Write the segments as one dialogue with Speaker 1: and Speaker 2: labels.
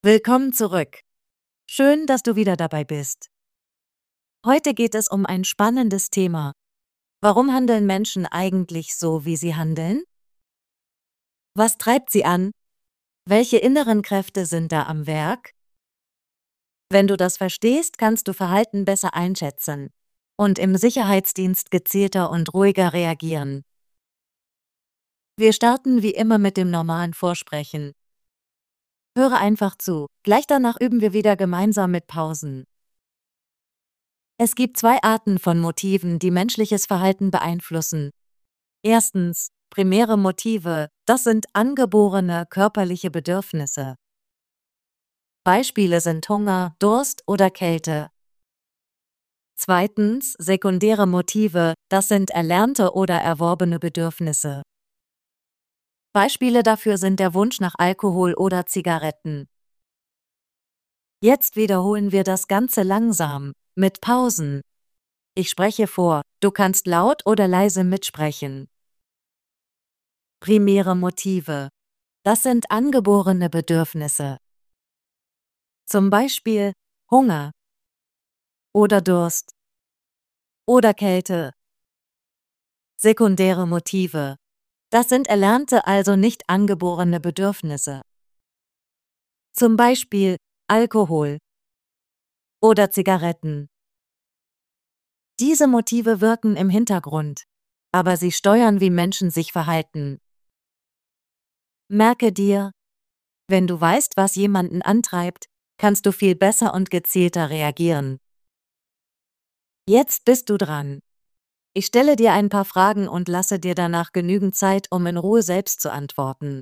Speaker 1: Willkommen zurück. Schön, dass du wieder dabei bist. Heute geht es um ein spannendes Thema. Warum handeln Menschen eigentlich so, wie sie handeln? Was treibt sie an? Welche inneren Kräfte sind da am Werk? Wenn du das verstehst, kannst du Verhalten besser einschätzen und im Sicherheitsdienst gezielter und ruhiger reagieren. Wir starten wie immer mit dem normalen Vorsprechen. Höre einfach zu, gleich danach üben wir wieder gemeinsam mit Pausen. Es gibt zwei Arten von Motiven, die menschliches Verhalten beeinflussen. Erstens, primäre Motive, das sind angeborene körperliche Bedürfnisse. Beispiele sind Hunger, Durst oder Kälte. Zweitens, sekundäre Motive, das sind erlernte oder erworbene Bedürfnisse. Beispiele dafür sind der Wunsch nach Alkohol oder Zigaretten. Jetzt wiederholen wir das Ganze langsam, mit Pausen. Ich spreche vor, du kannst laut oder leise mitsprechen. Primäre Motive. Das sind angeborene Bedürfnisse. Zum Beispiel Hunger oder Durst oder Kälte. Sekundäre Motive. Das sind erlernte, also nicht angeborene Bedürfnisse. Zum Beispiel Alkohol oder Zigaretten. Diese Motive wirken im Hintergrund, aber sie steuern, wie Menschen sich verhalten. Merke dir, wenn du weißt, was jemanden antreibt, kannst du viel besser und gezielter reagieren. Jetzt bist du dran. Ich stelle dir ein paar Fragen und lasse dir danach genügend Zeit, um in Ruhe selbst zu antworten.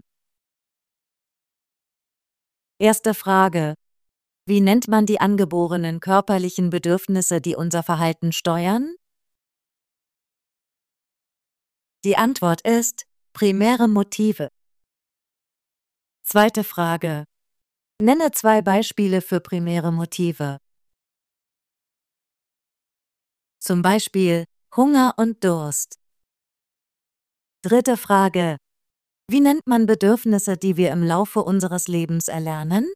Speaker 1: Erste Frage. Wie nennt man die angeborenen körperlichen Bedürfnisse, die unser Verhalten steuern? Die Antwort ist primäre Motive. Zweite Frage. Nenne zwei Beispiele für primäre Motive. Zum Beispiel Hunger und Durst. Dritte Frage. Wie nennt man Bedürfnisse, die wir im Laufe unseres Lebens erlernen?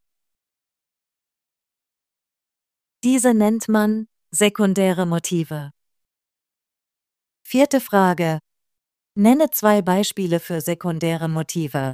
Speaker 1: Diese nennt man sekundäre Motive. Vierte Frage. Nenne zwei Beispiele für sekundäre Motive.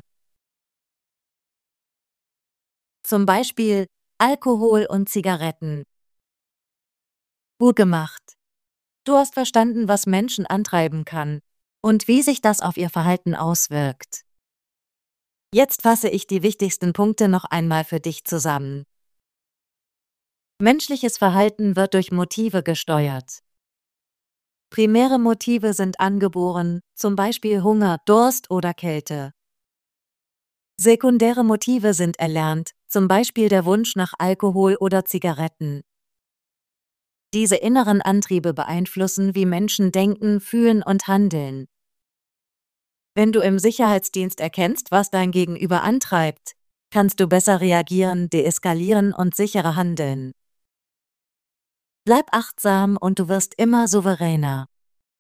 Speaker 1: Zum Beispiel Alkohol und Zigaretten. Gut gemacht. Du hast verstanden, was Menschen antreiben kann und wie sich das auf ihr Verhalten auswirkt. Jetzt fasse ich die wichtigsten Punkte noch einmal für dich zusammen. Menschliches Verhalten wird durch Motive gesteuert. Primäre Motive sind angeboren, zum Beispiel Hunger, Durst oder Kälte. Sekundäre Motive sind erlernt, zum Beispiel der Wunsch nach Alkohol oder Zigaretten. Diese inneren Antriebe beeinflussen, wie Menschen denken, fühlen und handeln. Wenn du im Sicherheitsdienst erkennst, was dein Gegenüber antreibt, kannst du besser reagieren, deeskalieren und sicherer handeln. Bleib achtsam und du wirst immer souveräner.